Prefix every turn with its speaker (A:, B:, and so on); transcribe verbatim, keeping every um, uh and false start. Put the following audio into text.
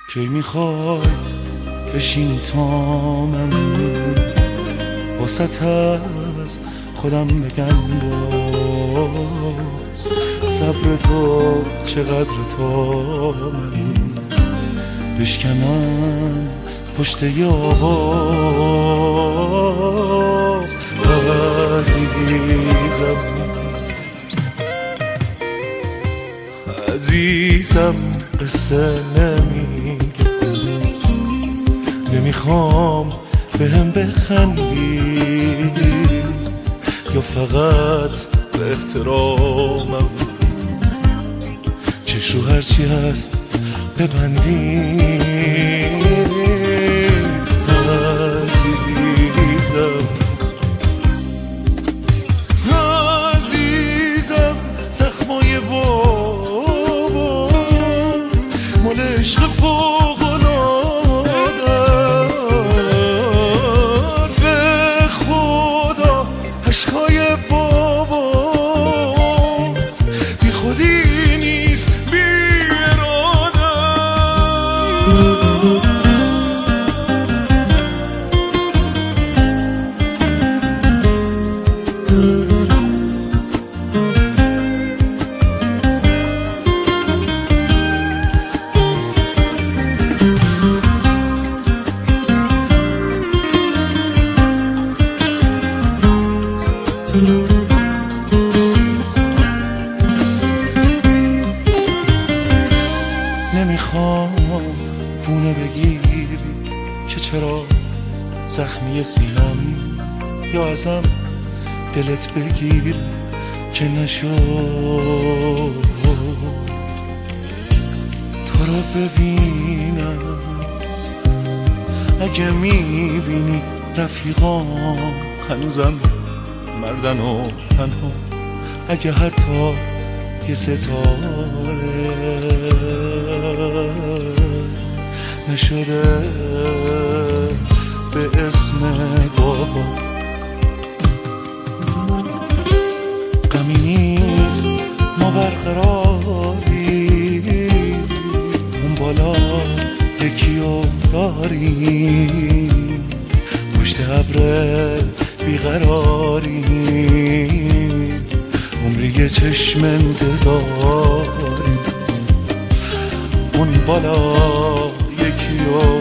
A: کی میخوای بشینی تا من واسط از خودم بگم باز صبر تو چقدر تا من بشکنم پشت یاز عزیزم عزیزم قصه نمیگه نمیخوام بهم بخندی یا فقط به احترامم چش رو هرچی هست ببندی عزیزم عزیزم زخمای بابا مال عشق فوق‌العاده‌ست به خدا عشقای بابا بی خودی نیست بی اراده نمیخوام بونه بگیری که چرا زخمی سینم یا ازم دلت بگیر که نشد تو رو ببینم اگه میبینی رفیقام هنوزم مردن و تنها اگه حتی یه ستاره نشده به اسم بابا غمی نیست ما برقراری اون بالا یکیو داریم پشت ابر بیقراری عمری یه چشم انتظاری اون بالا یکیو